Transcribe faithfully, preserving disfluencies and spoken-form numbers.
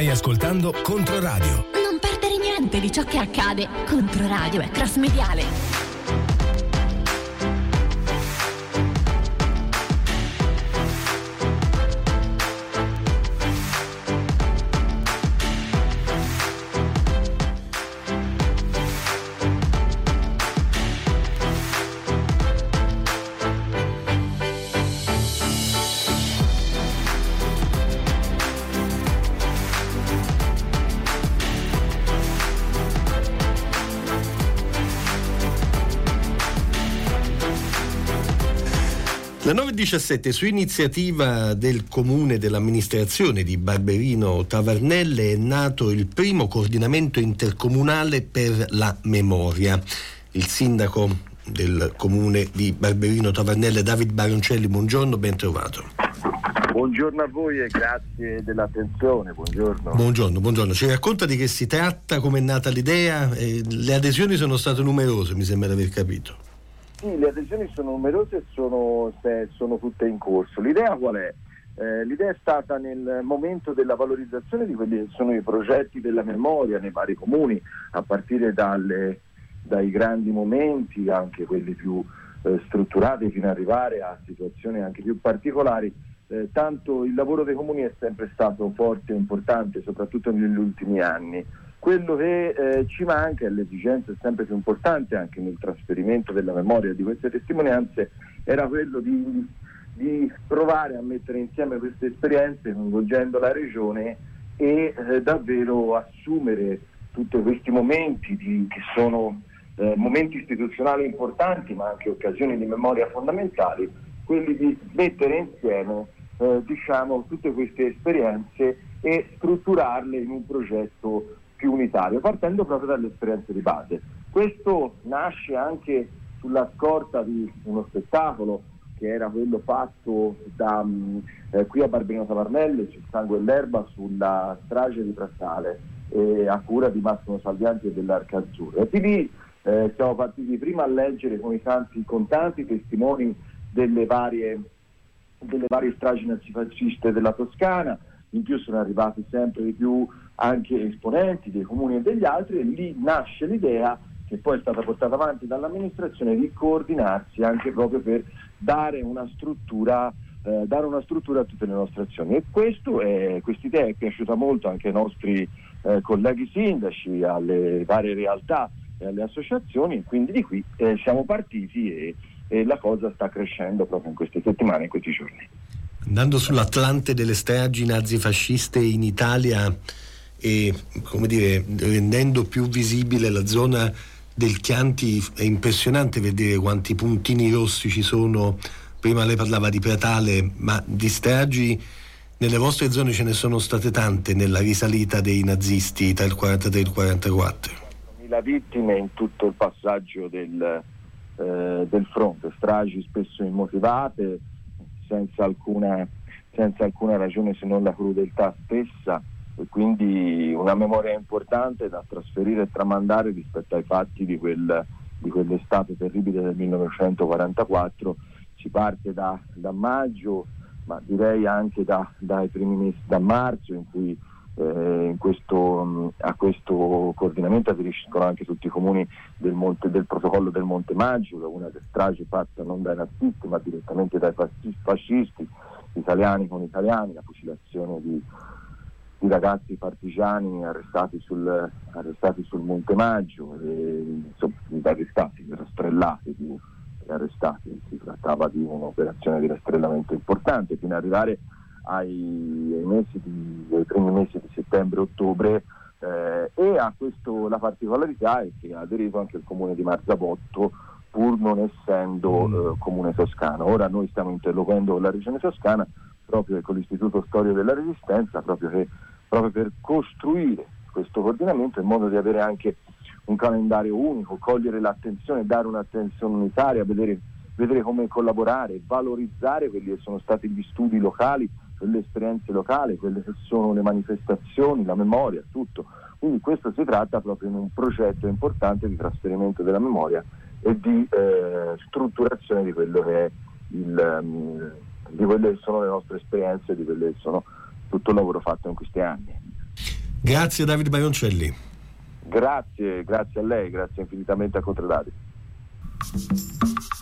Stai ascoltando Controradio. Non perdere niente di ciò che accade. Controradio è cross mediale. La nove diciassette, su iniziativa del comune, dell'amministrazione di Barberino Tavernelle, è nato il primo coordinamento intercomunale per la memoria. Il sindaco del comune di Barberino Tavernelle, David Baroncelli, buongiorno, ben trovato. Buongiorno a voi e grazie dell'attenzione, buongiorno. Buongiorno, buongiorno. Ci racconta di che si tratta, come è nata l'idea? Eh, le adesioni sono state numerose, mi sembra di aver capito. Sì, le adesioni sono numerose e sono, sono tutte in corso. L'idea qual è? Eh, l'idea è stata nel momento della valorizzazione di quelli che sono i progetti della memoria nei vari comuni, a partire dalle, dai grandi momenti, anche quelli più eh, strutturati, fino ad arrivare a situazioni anche più particolari. Eh, tanto il lavoro dei comuni è sempre stato forte e importante, soprattutto negli ultimi anni. Quello che eh, ci manca, e l'esigenza è sempre più importante anche nel trasferimento della memoria di queste testimonianze, era quello di, di provare a mettere insieme queste esperienze coinvolgendo la regione e eh, davvero assumere tutti questi momenti di, che sono eh, momenti istituzionali importanti ma anche occasioni di memoria fondamentali, quelli di mettere insieme eh, diciamo tutte queste esperienze e strutturarle in un progetto più unitario, partendo proprio dalle esperienze di base. Questo nasce anche sulla scorta di uno spettacolo che era quello fatto da eh, qui a Barberino Tavernelle, sul Sangue e l'Erba, sulla strage di Prassale, eh, a cura di Massimo Salvianti e dell'Arca Azzurra. E di lì eh, siamo partiti prima a leggere con i tanti, con tanti testimoni delle varie, delle varie stragi nazifasciste della Toscana. In più sono arrivati sempre di più anche esponenti dei comuni e degli altri, e lì nasce l'idea, che poi è stata portata avanti dall'amministrazione, di coordinarsi anche proprio per dare una struttura eh, dare una struttura a tutte le nostre azioni. E questo è, quest'idea è piaciuta molto anche ai nostri eh, colleghi sindaci, alle varie realtà e alle associazioni, e quindi di qui eh, siamo partiti e, e la cosa sta crescendo proprio in queste settimane, in questi giorni. Andando sull'Atlante delle stragi nazifasciste in Italia e, come dire, rendendo più visibile la zona del Chianti, è impressionante vedere quanti puntini rossi ci sono. Prima lei parlava di Pratale, ma di stragi nelle vostre zone ce ne sono state tante nella risalita dei nazisti tra il quarantatré e il quarantaquattro. quattromila vittime in tutto il passaggio del, eh, del fronte, stragi spesso immotivate, senza alcuna, senza alcuna ragione se non la crudeltà stessa, e quindi una memoria importante da trasferire e tramandare rispetto ai fatti di, quel, di quell'estate terribile del millenovecentoquarantaquattro. Si parte da, da maggio, ma direi anche da, dai primi mesi, da marzo, in cui eh, in questo, a questo coordinamento aderiscono anche tutti i comuni del, Monte, del protocollo del Monte Maggio, che è una delle stragi fatta non dai nazisti ma direttamente dai fascisti, italiani con italiani, la fucilazione di, di ragazzi partigiani arrestati sul, arrestati sul Monte Maggio, e, insomma, arrestati, rastrellati, più arrestati. Si trattava di un'operazione di rastrellamento importante fino ad arrivare ai, ai, mesi di, ai primi mesi di settembre-ottobre, eh, e a questo la particolarità è che ha aderito anche il comune di Marzabotto, pur non essendo eh, comune toscano. Ora noi stiamo interloquendo con la regione toscana, proprio con l'Istituto Storia della Resistenza, proprio, che, proprio per costruire questo coordinamento in modo di avere anche un calendario unico, cogliere l'attenzione, dare un'attenzione unitaria, vedere, vedere come collaborare, valorizzare quelli che sono stati gli studi locali, quelle esperienze locali, quelle che sono le manifestazioni, la memoria, tutto. Quindi questo si tratta proprio in un progetto importante di trasferimento della memoria e di eh, strutturazione di quello che è il, um, di quelle che sono le nostre esperienze, di quelle che sono tutto il lavoro fatto in questi anni. Grazie Davide Baioncelli. Grazie, grazie a lei, grazie infinitamente a Controradio.